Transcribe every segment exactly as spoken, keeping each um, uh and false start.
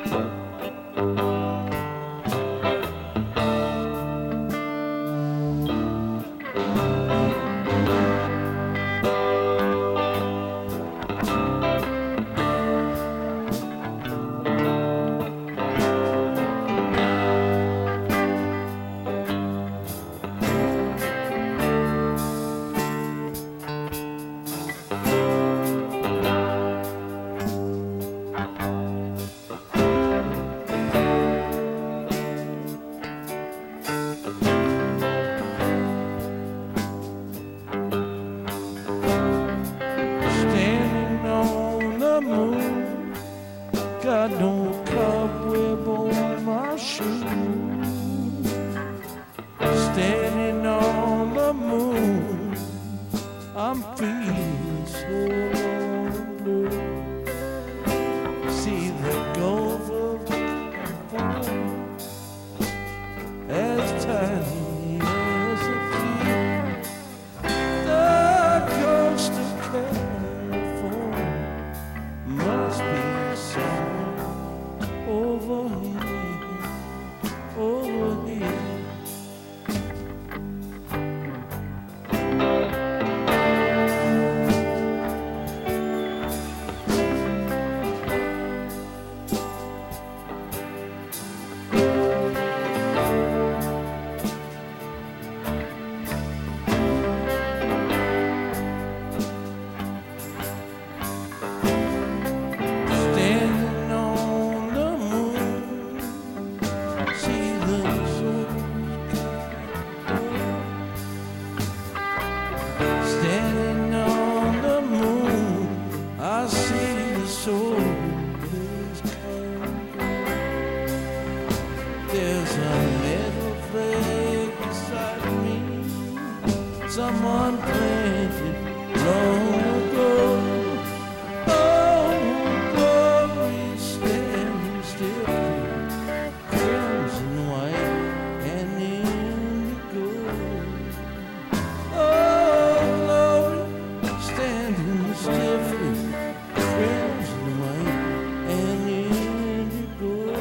got no cobweb on my shoe. Standing on the moon, I'm feeling so blue. See the Gulf of California as tiny as a key. The coast of California must be somewhere over here, over here. Someone planted long ago. Oh, glory standing still, crimson, white, and indigo. Oh, glory standing still, crimson, white, and indigo,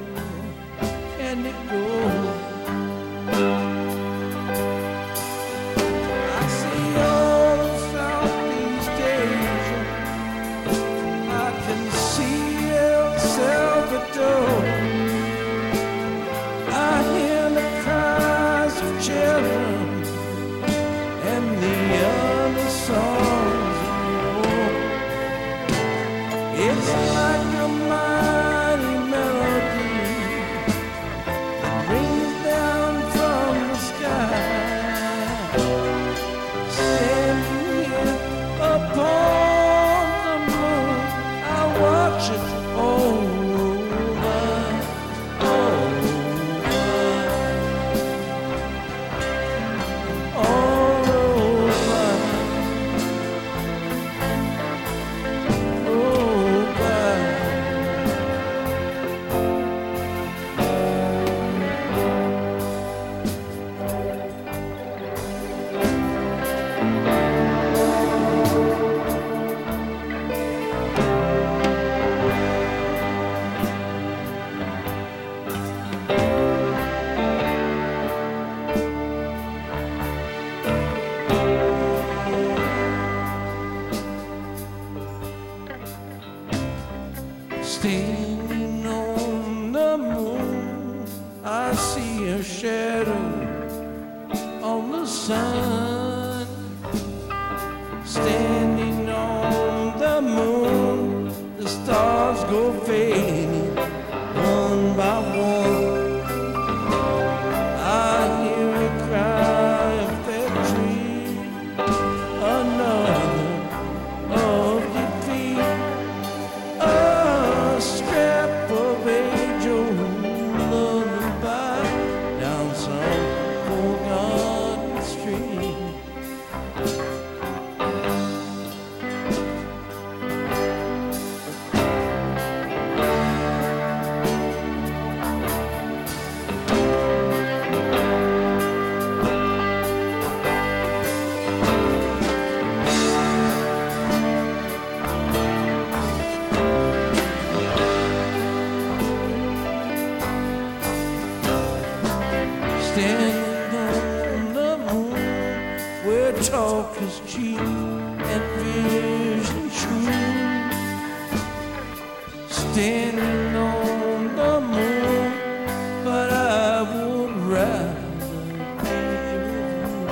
indigo. It's like a mighty melody that rings down from the sky. Standing here upon the moon, I watch it all over, all over, all over. Standing on the moon, I see a shadow on the sun. Standing on the moon, the stars go fading one by one. I hear a cry of victory, another of defeat. A scrap of age-old lullaby down some forgotten street. is cheap and vision true. Standing on the moon, but I would rather be with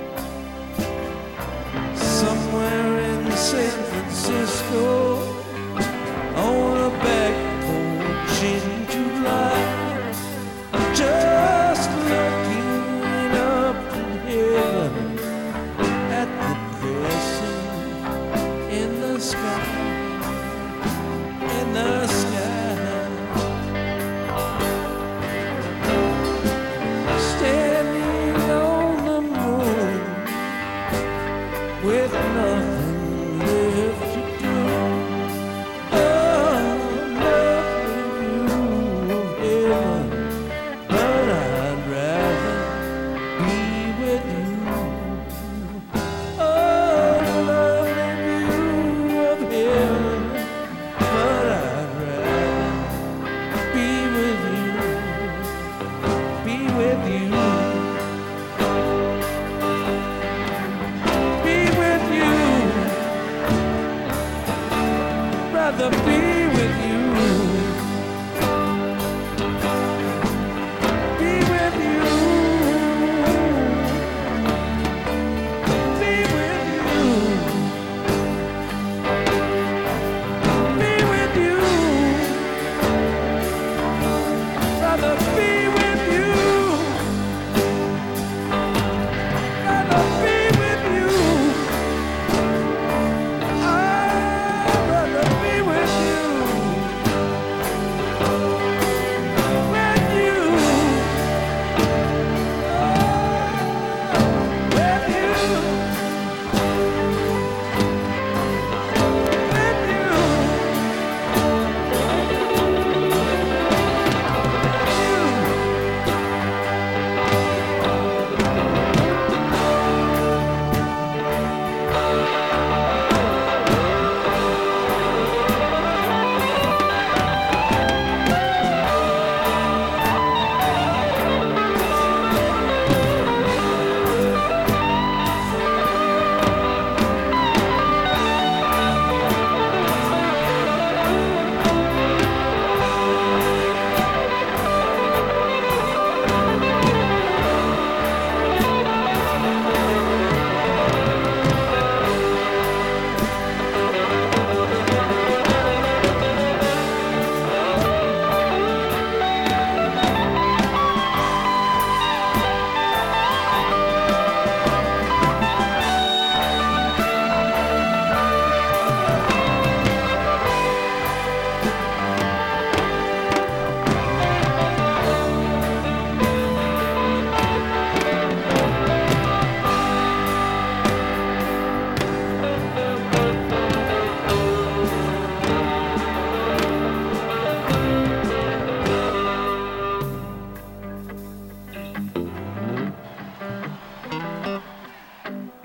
you. Somewhere in San Francisco, on a back porch in July, just looking up to heaven at the crescent in the sky, in the sky. Standing on the moon with nothing left to do. Oh, lovely view of heaven, but I'd rather be with you. Oh, lovely view of heaven, but I'd rather be